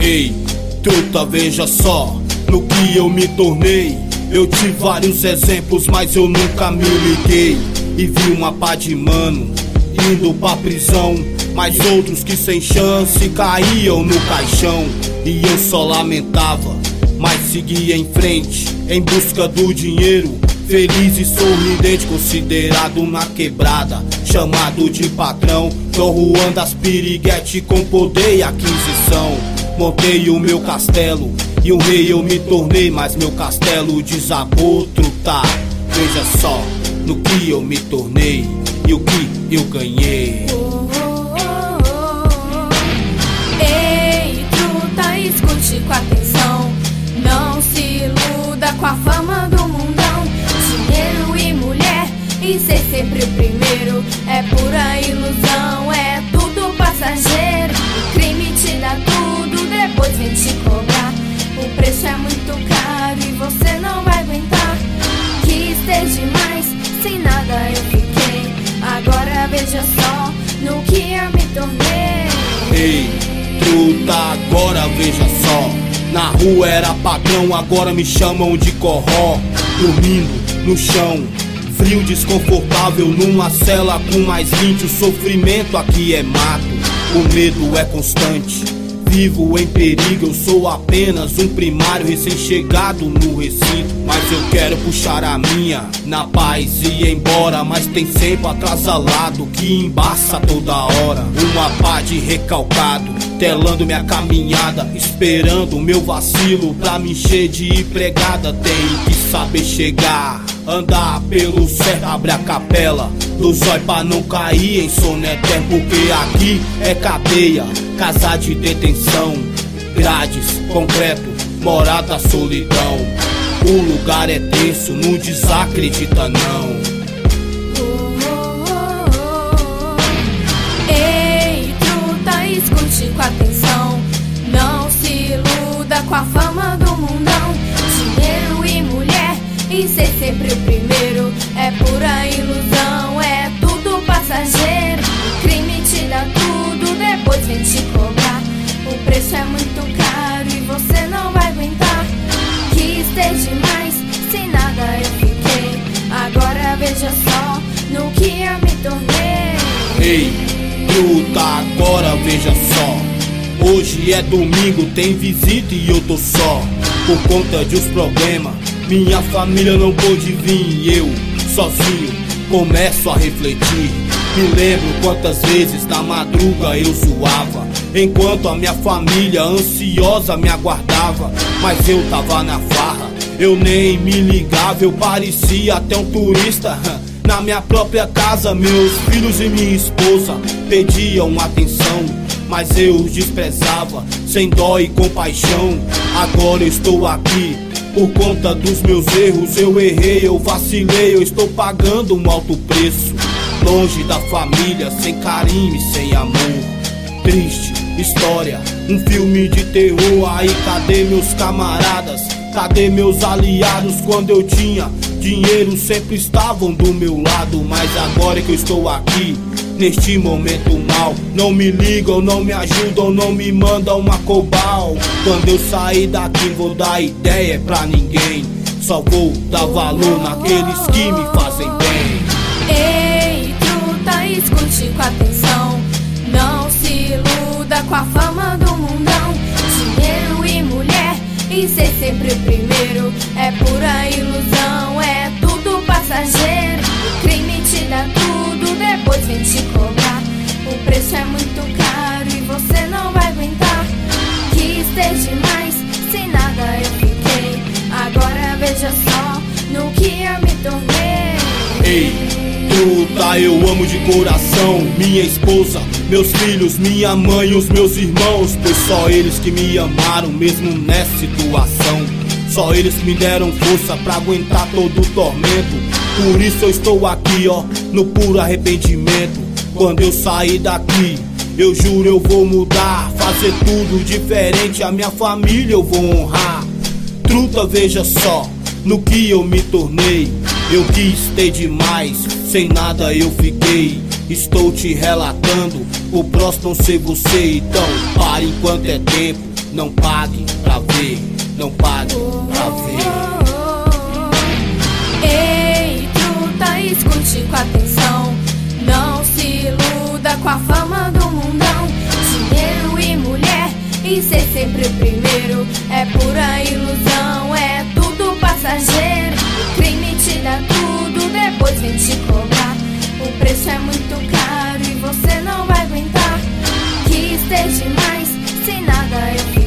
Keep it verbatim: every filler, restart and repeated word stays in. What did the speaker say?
Ei, truta, veja só no que eu me tornei. Eu tive vários exemplos, mas eu nunca me liguei. E vi uma pá de mano indo pra prisão, mas outros que sem chance caíam no caixão. E eu só lamentava, mas seguia em frente, em busca do dinheiro, feliz e sorridente, considerado na quebrada, chamado de patrão. Dom Juan das piriguete com poder e aquisição. Montei o meu castelo e um rei eu me tornei, mas meu castelo desabou, truta. Veja só no que eu me tornei e o que eu ganhei. Oh, oh, oh, oh. Ei, truta, escute com atenção. Não se iluda com a fama do mundão. Dinheiro e mulher e ser sempre o primeiro é pura ilusão, é tudo passageiro. O crime te dá tudo, depois vem te cobrar. O preço é muito caro e você não vai aguentar. Quis ter demais, sem nada eu fiquei. Agora veja só no que eu me tornei. Ei, truta, agora veja só. Na rua era padrão, agora me chamam de corró. Dormindo no chão, frio desconfortável, numa cela com mais vinte. O sofrimento aqui é mato, o medo é constante. Vivo em perigo, eu sou apenas um primário recém-chegado no recinto. Mas eu quero puxar a minha na paz e ir embora, mas tem sempre atrasalado que embaça toda hora. Uma pá de recalcado, telando minha caminhada, esperando o meu vacilo pra me encher de empregada. Tem que saber chegar, andar pelo certo, abre a capela do zóio pra não cair em sono eterno. Porque aqui é cadeia, casa de detenção, grades, concreto, morada, solidão. O lugar é tenso, não desacredita não. Oh, oh, oh, oh. Ei, truta, escute com atenção. Não se iluda com a fama do mundão. Dinheiro e mulher e ser sempre o primeiro é pura ilusão, é tudo passageiro. O crime te dá tudo, depois vem te cobrar. O preço é muito caro e você não vai aguentar. Quis ter demais, sem nada eu fiquei. Agora veja só no que eu me tornei. Ei, truta, agora veja só. Hoje é domingo, tem visita e eu tô só. Por conta de uns problemas, minha família não pôde vir e eu, sozinho, começo a refletir. Me lembro quantas vezes na madruga eu zoava, enquanto a minha família ansiosa me aguardava. Mas eu tava na farra, eu nem me ligava, eu parecia até um turista. Na minha própria casa, meus filhos e minha esposa pediam atenção, mas eu os desprezava, sem dó e compaixão. Agora eu estou aqui por conta dos meus erros. Eu errei, eu vacilei, eu estou pagando um alto preço. Longe da família, sem carinho e sem amor. Triste história, um filme de terror. Aí cadê meus camaradas? Cadê meus aliados? Quando eu tinha dinheiro sempre estavam do meu lado. Mas agora que eu estou aqui, neste momento mal, não me ligam, não me ajudam, não me mandam uma cobal. Quando eu sair daqui vou dar ideia pra ninguém, só vou dar valor naqueles que me fazem bem. Ei, truta, escute com atenção. Não se iluda com a fama do mundão. Dinheiro e mulher e ser sempre o primeiro é pura ilusão, é tudo passageiro. O crime te dá tudo, depois vem te cobrar. O preço é muito caro e você não vai aguentar. Quis ter demais, sem nada eu fiquei. Agora veja só no que eu me tornei. Ei, truta, eu amo de coração minha esposa, meus filhos, minha mãe e os meus irmãos, pois só eles que me amaram mesmo nessa situação. Só eles me deram força pra aguentar todo o tormento. Por isso eu estou aqui, ó, no puro arrependimento. Quando eu sair daqui, eu juro eu vou mudar, fazer tudo diferente, a minha família eu vou honrar. Truta, veja só no que eu me tornei. Eu quis ter demais, sem nada eu fiquei. Estou te relatando, o próximo não ser você. Então pare enquanto é tempo, Não pague pra ver, não pague pra ver. Ei, truta, escute com atenção. Não se iluda com a fama do mundão. Dinheiro e mulher e ser sempre o primeiro é pura ilusão, é tudo passageiro. O crime te dá tudo, depois vem te cobrar. O preço é muito caro e você não vai aguentar. Quis ter demais, sem nada eu fiz.